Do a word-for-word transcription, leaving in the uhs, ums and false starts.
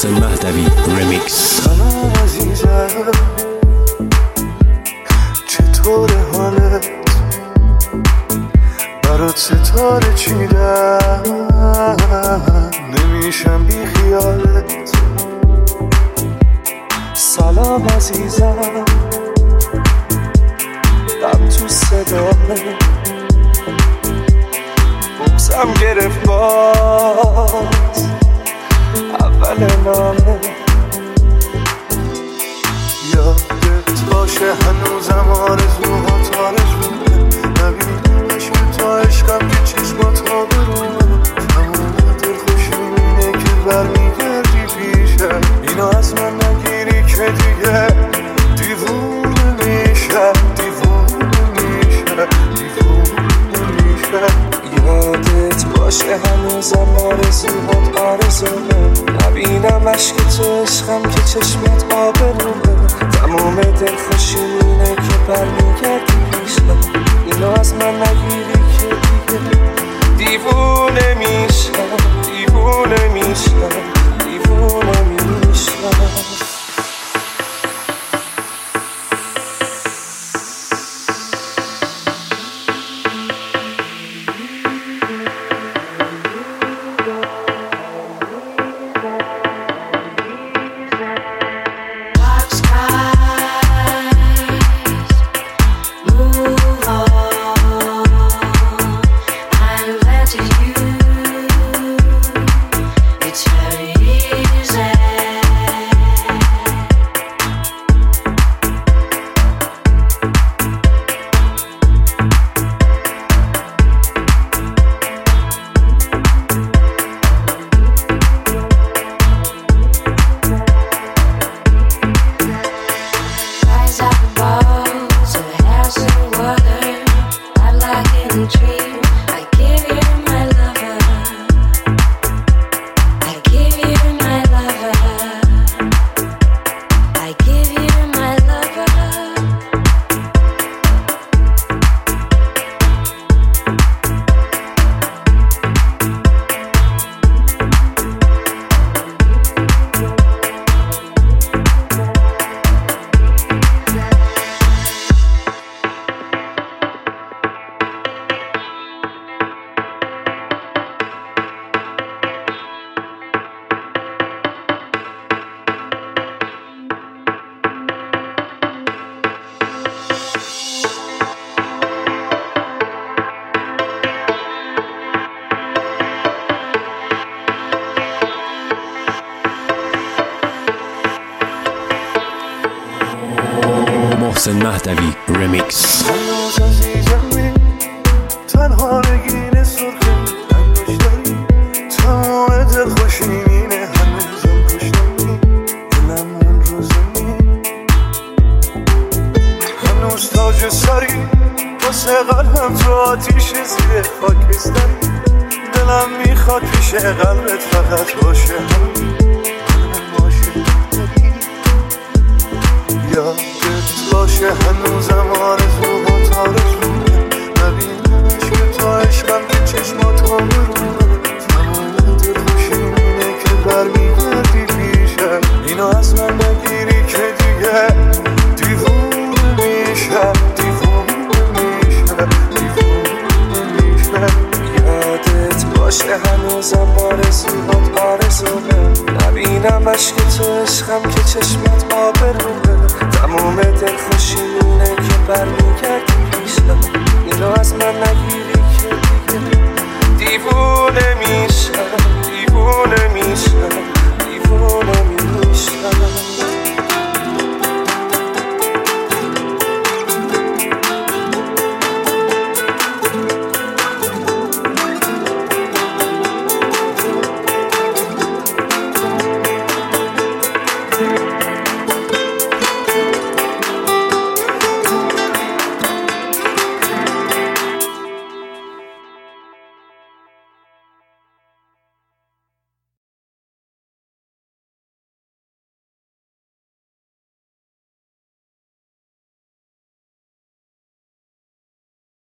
محسن مهدوی رمیکس. سلام عزیزم، چطور حالت؟ برات ستاره چیدم، نمیشم بی خیالت. سلام عزیزم، غم تو صدامه، بغزم گرفت باز اول نامه. یادت باشه هنوزم آرزوهات آرزومه، نبینمش که تا عشقم که چشمات ها برونه. تمام دلخوشی اینه که برمیگردی پیشم، اینو از من نگیری که دیگه دیوونه میشم، دیوونه میشم، دیوونه میشم. یادت باشه هنوزم آرزوهات آرزومه، نبینمش که تو عشقم که چشمت آبرومه. تمام دلخوشی اینه که برمیگردی پیشم، اینو از من نگیری که دیگه دیوونه میشم، دیوونه میشم، دیوونه میشم. محسن مهدوی رمیکس. هنوز عزیزمی، تنها نگین سرخه هنوز داری، تمام دلخوشیمینه هنوزم پشتمی، دلم من رو زمین. هنوز تاج سری واسه قلبم تو آتیش زیر خاکستری، دلم میخواد پیش قلبت فقط باشه همین، باشه داری. یادت باشه هنوزم آرزوهات آرزومه، نبینمش که تا عشقم که چشمات ها برونه. تمام دلخوشی اینه که برمیگردی پیشم، اینو از من نگیری که دیگه دیوونه میشم، دیوونه میشم، دیوونه میشم. یادت باشه هنوزم آرزوهات آرزومه، نبینمش که تو عشقم که چشمت آبرومه. تمام دلخوشی اینه که برمیگردی پیشم، اینو از من نگیری که دیگه دیوونه میشم، دیوونه میشم.